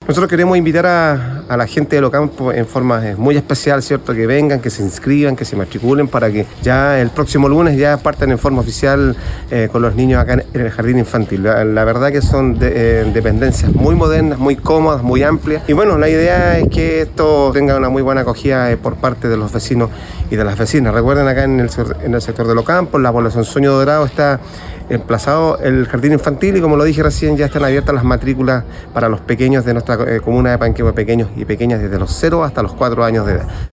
Nosotros queremos invitar a la gente de Locampo en forma muy especial, ¿cierto? Que vengan, que se inscriban, que se matriculen para que ya el próximo lunes ya partan en forma oficial con los niños acá en el jardín infantil. La verdad que son dependencias muy modernas, muy cómodas, muy amplias. Y bueno, la idea es que esto tenga una muy buena acogida por parte de los vecinos y de las vecinas. Recuerden, acá en el sector de Locampo, en la población Sueño Dorado, está emplazado el jardín infantil y, como lo dije recién, ya están abiertas las matrículas para los pequeños de nuestra comuna de Panquehue, pequeños y pequeñas desde los 0 hasta los 4 años de edad.